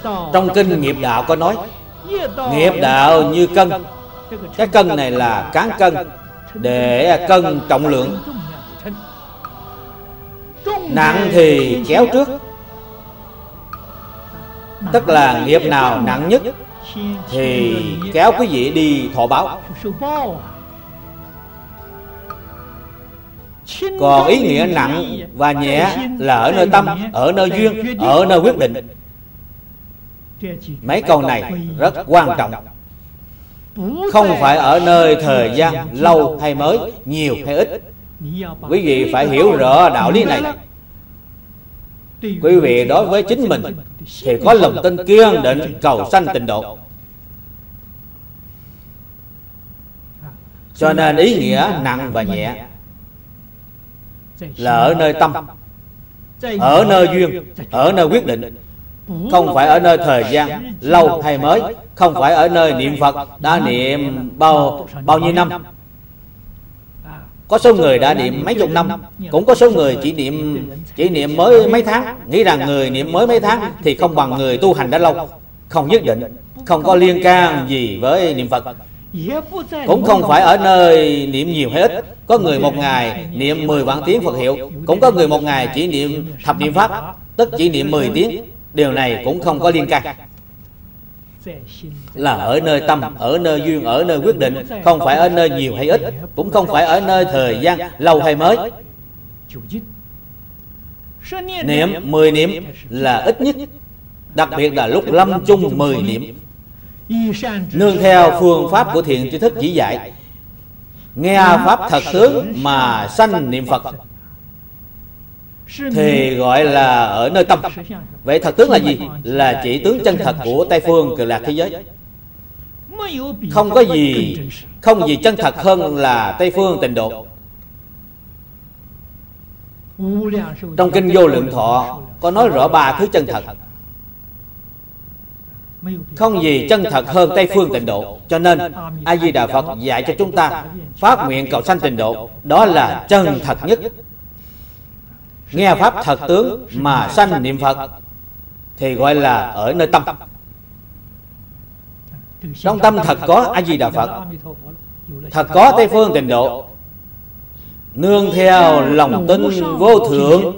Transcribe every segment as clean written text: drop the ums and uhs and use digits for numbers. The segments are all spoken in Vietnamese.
Trong kinh Nghiệp Đạo có nói, nghiệp đạo như cân. Cái cân này là cán cân, để cân trọng lượng. Nặng thì kéo trước, tức là nghiệp nào nặng nhất thì kéo quý vị đi thọ báo. Còn ý nghĩa nặng và nhẹ là ở nơi tâm, ở nơi duyên, ở nơi quyết định. Mấy câu này rất quan trọng. Không phải ở nơi thời gian lâu hay mới, nhiều hay ít. Quý vị phải hiểu rõ đạo lý này. Quý vị đối với chính mình thì có lòng tin kiên định cầu sanh tịnh độ. Cho nên ý nghĩa nặng và nhẹ là ở nơi tâm, ở nơi duyên, ở nơi quyết định. Không phải ở nơi thời gian lâu hay mới, không phải ở nơi niệm Phật đã niệm bao nhiêu năm. Có số người đã niệm mấy chục năm, cũng có số người chỉ niệm mới mấy tháng, nghĩ rằng người niệm mới mấy tháng thì không bằng người tu hành đã lâu. Không nhất định, không có liên can gì với niệm Phật. Cũng không phải ở nơi niệm nhiều hay ít. Có người một ngày niệm 10 vạn tiếng Phật hiệu, cũng có người một ngày chỉ niệm thập niệm Pháp, tức chỉ niệm 10 tiếng. Điều này cũng không có liên can. Là ở nơi tâm, ở nơi duyên, ở nơi quyết định. Không phải ở nơi nhiều hay ít, cũng không phải ở nơi thời gian lâu hay mới. Niệm 10 niệm là ít nhất, đặc biệt là lúc lâm chung 10 niệm. Nương theo phương pháp của thiện tri thức chỉ dạy, nghe pháp thật tướng mà sanh niệm Phật thì gọi là ở nơi tâm. Vậy thật tướng là gì? Là chỉ tướng chân thật của Tây Phương Cực Lạc thế giới. Không gì chân thật hơn là Tây Phương Tịnh Độ. Trong kinh Vô Lượng Thọ có nói rõ 3 thứ chân thật. Không gì chân thật hơn Tây Phương Tịnh Độ. Cho nên A Di Đà Phật dạy cho chúng ta phát nguyện cầu sanh tịnh độ, đó là chân thật nhất. Nghe pháp thật tướng mà sanh niệm Phật thì gọi là ở nơi tâm. Trong tâm thật có A Di Đà Phật, thật có Tây Phương Tịnh Độ. Nương theo lòng tin vô thượng,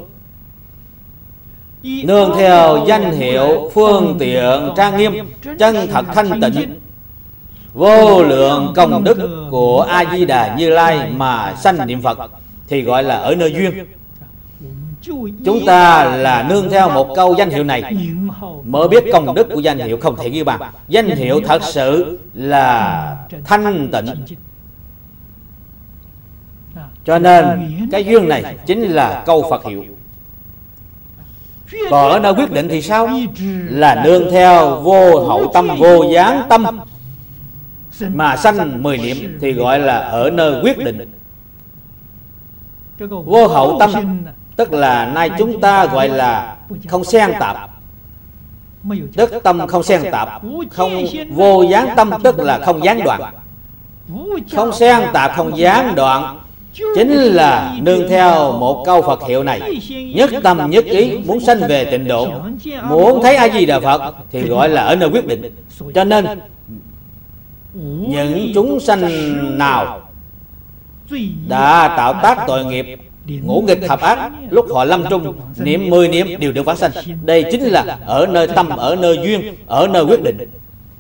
nương theo danh hiệu phương tiện trang nghiêm, chân thật thanh tịnh, vô lượng công đức của A Di Đà Như Lai mà sanh niệm Phật thì gọi là ở nơi duyên. Chúng ta là nương theo một câu danh hiệu này mới biết công đức của danh hiệu không thể ghi bằng. Danh hiệu thật sự là thanh tịnh. Cho nên cái duyên này chính là câu Phật hiệu. Còn ở nơi quyết định thì sao? Là nương theo vô hậu tâm, vô gián tâm mà sanh 10 niệm thì gọi là ở nơi quyết định. Vô hậu tâm tức là nay chúng ta gọi là không xen tạp, tức tâm không xen tạp. Không vô gián tâm tức là không gián đoạn. Không xen tạp, không gián đoạn chính là nương theo một câu Phật hiệu này, nhất tâm nhất ý muốn sanh về tịnh độ, muốn thấy A Di Đà Phật thì gọi là ở nơi quyết định. Cho nên những chúng sanh nào đã tạo tác tội nghiệp ngũ nghịch thập ác, lúc họ lâm chung niệm 10 niệm đều được vãng sanh. Đây chính là ở nơi tâm, ở nơi duyên, ở nơi quyết định.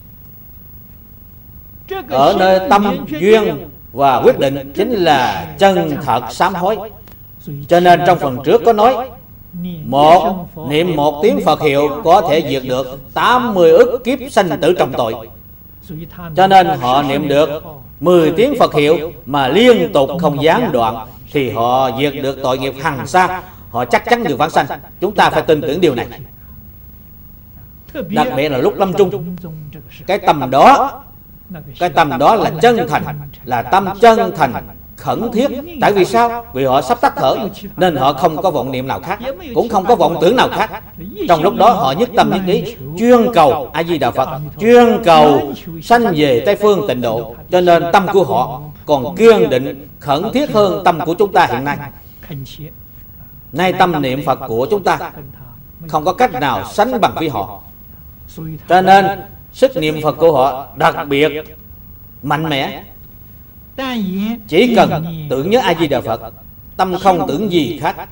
Ở nơi tâm, duyên và quyết định chính là chân thật sám hối. Cho nên trong phần trước có nói niệm một tiếng Phật hiệu có thể diệt được 80 ức kiếp sanh tử trong tội. Cho nên họ niệm được 10 tiếng Phật hiệu mà liên tục không gián đoạn thì họ diệt được tội nghiệp hằng sa, họ chắc chắn được vãng sanh. Chúng ta phải tin tưởng điều này. Đặc biệt là lúc lâm chung, cái tâm đó là chân thành, là tâm chân thành khẩn thiết. Tại vì sao? Vì họ sắp tắt thở nên họ không có vọng niệm nào khác, cũng không có vọng tưởng nào khác. Trong lúc đó họ nhất tâm nhất ý chuyên cầu A Di Đà Phật, chuyên cầu sanh về Tây Phương Tịnh độ. Cho nên tâm của họ còn kiên định khẩn thiết hơn tâm của chúng ta hiện nay. Nay tâm niệm Phật của chúng ta không có cách nào sánh bằng với họ. Cho nên sức niệm Phật của họ đặc biệt mạnh mẽ. Chỉ cần tưởng nhớ A Di Đà Phật, tâm không tưởng gì khác,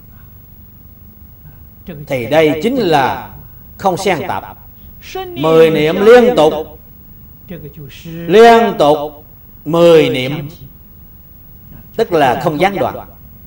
thì đây chính là không xen tạp. 10 niệm liên tục, liên tục 10 niệm, tức là không gián đoạn,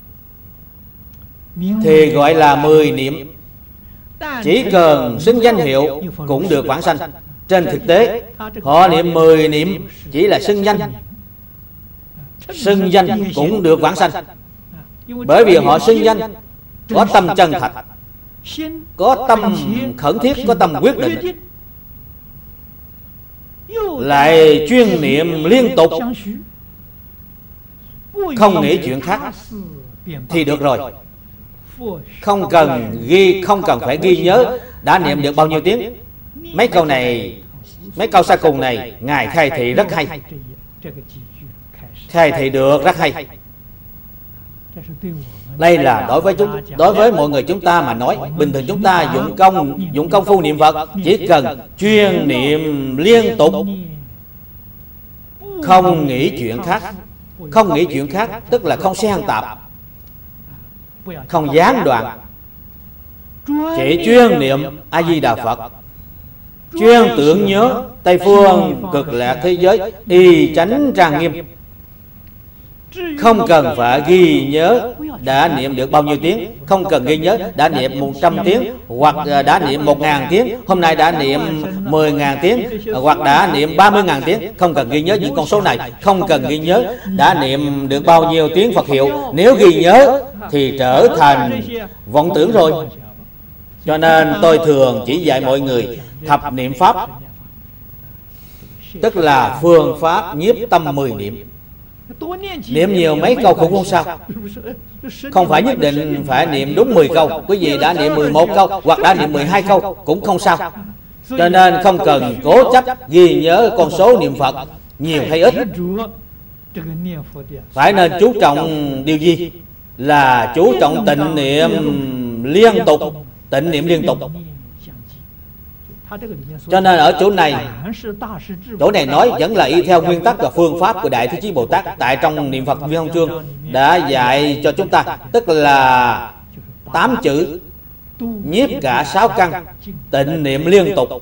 thì gọi là 10 niệm. Chỉ cần xưng danh hiệu cũng được vãng sanh. Trên thực tế họ niệm 10 niệm chỉ là xưng danh, xưng danh cũng được vãng sanh. Bởi vì họ xưng danh có tâm chân thật, có tâm khẩn thiết, có tâm quyết định, lại chuyên niệm liên tục, không nghĩ chuyện khác thì được rồi. Không cần phải ghi nhớ đã niệm được bao nhiêu tiếng. Mấy câu này, mấy câu sau cùng này Ngài khai thị rất hay, khai thị được rất hay. Đây là đối với mọi người chúng ta mà nói. Bình thường chúng ta dụng công phu niệm Phật, chỉ cần chuyên niệm liên tục, không nghĩ chuyện khác. Không nghĩ chuyện khác tức là không xen tạp, không gián đoạn, chỉ chuyên niệm A Di Đà Phật, chuyên tưởng nhớ Tây phương cực lạc thế giới y chánh trang nghiêm. Không cần phải ghi nhớ đã niệm được bao nhiêu tiếng, không cần ghi nhớ đã niệm 100 tiếng, hoặc đã niệm 1000 tiếng, hôm nay đã niệm 10.000 tiếng, hoặc đã niệm 30.000 tiếng. Không cần ghi nhớ những con số này. Không cần ghi nhớ đã niệm được bao nhiêu tiếng Phật hiệu. Nếu ghi nhớ thì trở thành vọng tưởng rồi. Cho nên tôi thường chỉ dạy mọi người thập niệm pháp, tức là phương pháp nhiếp tâm 10 niệm. Niệm nhiều mấy câu cũng không sao. Không phải nhất định phải niệm đúng 10 câu. Quý vị đã niệm 11 câu hoặc đã niệm 12 câu cũng không sao. Cho nên không cần cố chấp ghi nhớ con số niệm Phật nhiều hay ít. Phải nên chú trọng điều gì? Là chú trọng tịnh niệm liên tục. Tịnh niệm liên tục. Cho nên ở chỗ này nói vẫn là y theo nguyên tắc và phương pháp của Đại Thế Chí Bồ Tát tại trong niệm Phật Viên Thông Chương đã dạy cho chúng ta, tức là 8 chữ nhiếp cả 6 căn, tịnh niệm liên tục.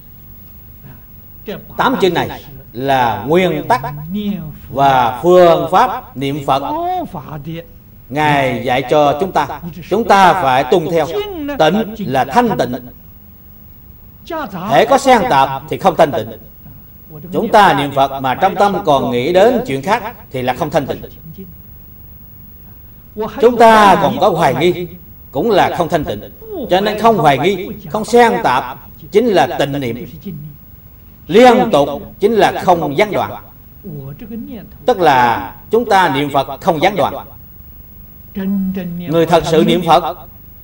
8 chữ này là nguyên tắc và phương pháp niệm Phật Ngài dạy cho chúng ta. Chúng ta phải tuân theo. Tịnh là thanh tịnh, hễ có xen tạp thì không thanh tịnh. Chúng ta niệm Phật mà trong tâm còn nghĩ đến chuyện khác thì là không thanh tịnh. Chúng ta còn có hoài nghi cũng là không thanh tịnh. Cho nên không hoài nghi, không xen tạp chính là tịnh niệm. Liên tục chính là không gián đoạn, tức là chúng ta niệm Phật không gián đoạn. Người thật sự niệm Phật,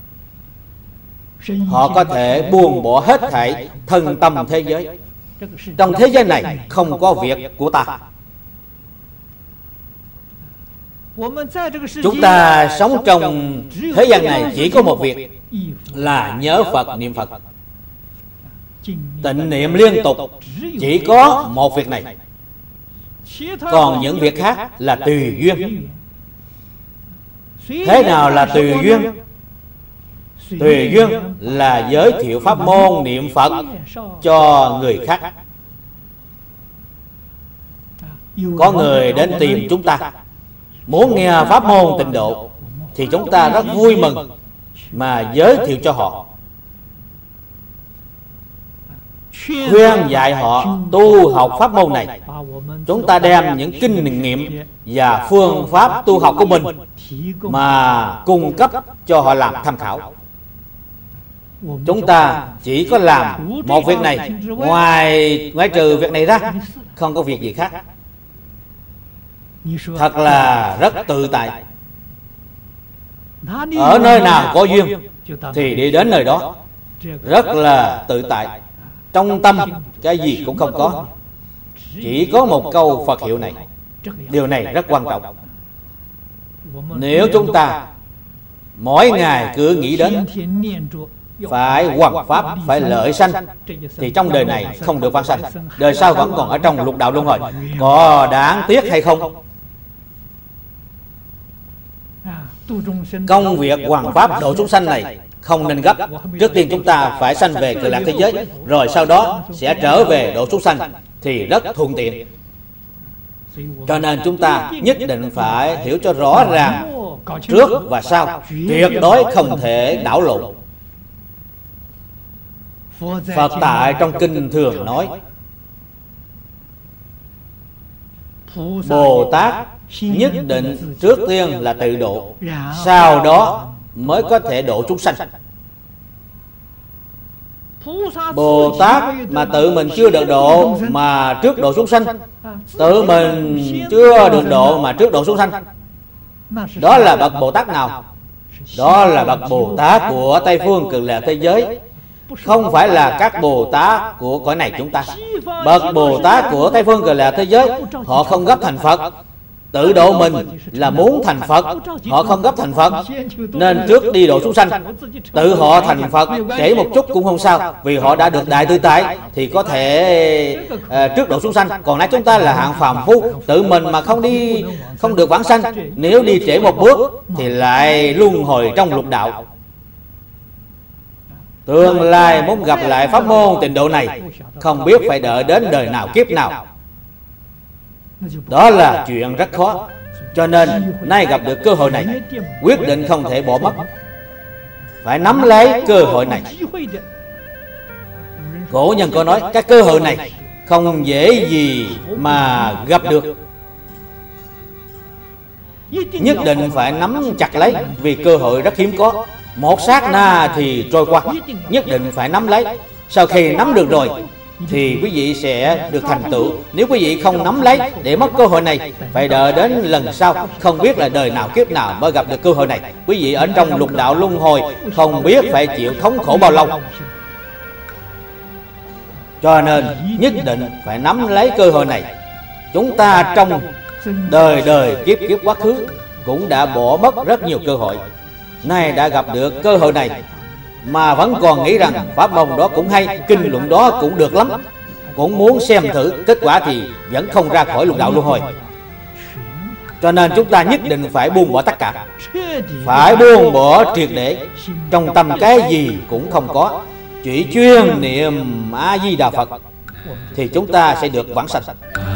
họ có thể buông bỏ hết thảy thân tâm thế giới. Trong thế giới này không có việc của ta. Chúng ta sống trong thế gian này chỉ có một việc là nhớ Phật, niệm Phật. Tịnh niệm liên tục chỉ có một việc này. Còn những việc khác là tùy duyên. Thế nào là tùy duyên? Tùy duyên là giới thiệu pháp môn niệm Phật cho người khác. Có người đến tìm chúng ta muốn nghe pháp môn tịnh độ thì chúng ta rất vui mừng mà giới thiệu cho họ, khuyên dạy họ tu học pháp môn này. Chúng ta đem những kinh nghiệm và phương pháp tu học của mình mà cung cấp cho họ làm tham khảo. Chúng ta chỉ có làm một việc này, ngoại trừ việc này ra không có việc gì khác. Thật là rất tự tại. Ở nơi nào có duyên thì đi đến nơi đó, rất là tự tại. Trong tâm cái gì cũng không có, chỉ có một câu Phật hiệu này. Điều này rất quan trọng. Nếu chúng ta mỗi ngày cứ nghĩ đến phải hoằng pháp, phải lợi sanh, thì trong đời này không được vãng sanh, đời sau vẫn còn ở trong lục đạo luân hồi. Có đáng tiếc hay không? Công việc hoằng pháp độ chúng sanh này không nên gấp. Trước tiên chúng ta phải sanh về Cực Lạc thế giới, rồi sau đó sẽ trở về độ chúng sanh, thì rất thuận tiện. Cho nên chúng ta nhất định phải hiểu cho rõ ràng trước và sau, tuyệt đối không thể đảo lộn. Phật tại trong kinh thường nói, Bồ Tát nhất định trước tiên là tự độ, sau đó mới có thể độ chúng sanh. Bồ Tát mà tự mình chưa được độ mà trước độ chúng sanh, tự mình chưa được độ mà trước độ chúng sanh, đó là bậc Bồ Tát nào? Đó là bậc Bồ Tát của Tây Phương Cực Lạc thế giới, không phải là các Bồ Tát của cõi này chúng ta. Bậc Bồ Tát của Tây Phương Cực Lạc thế giới, họ không gấp thành Phật. Tự độ mình là muốn thành Phật, họ không gấp thành Phật, nên trước đi độ chúng sanh. Tự họ thành Phật trễ một chút cũng không sao, vì họ đã được đại tự tại thì có thể trước độ chúng sanh. Còn nãy chúng ta là hạng phàm phu, tự mình mà không được vãng sanh, nếu đi trễ một bước thì lại luân hồi trong lục đạo. Tương lai muốn gặp lại pháp môn tịnh độ này, không biết phải đợi đến đời nào kiếp nào, đó là chuyện rất khó. Cho nên nay gặp được cơ hội này, quyết định không thể bỏ mất, phải nắm lấy cơ hội này. Cổ nhân có nói, cái cơ hội này không dễ gì mà gặp được, nhất định phải nắm chặt lấy, vì cơ hội rất hiếm có, một sát na thì trôi qua, nhất định phải nắm lấy. Sau khi nắm được rồi thì quý vị sẽ được thành tựu. Nếu quý vị không nắm lấy để mất cơ hội này, phải đợi đến lần sau, không biết là đời nào kiếp nào mới gặp được cơ hội này. Quý vị ở trong lục đạo luân hồi không biết phải chịu thống khổ bao lâu. Cho nên nhất định phải nắm lấy cơ hội này. Chúng ta trong đời đời kiếp kiếp quá khứ cũng đã bỏ mất rất nhiều cơ hội, nay đã gặp được cơ hội này mà vẫn còn nghĩ rằng pháp môn đó cũng hay, kinh luận đó cũng được lắm, cũng muốn xem thử, kết quả thì vẫn không ra khỏi lục đạo luân hồi. Cho nên chúng ta nhất định phải buông bỏ tất cả, phải buông bỏ triệt để. Trong tâm cái gì cũng không có, chỉ chuyên niệm A Di Đà Phật thì chúng ta sẽ được vãng sanh.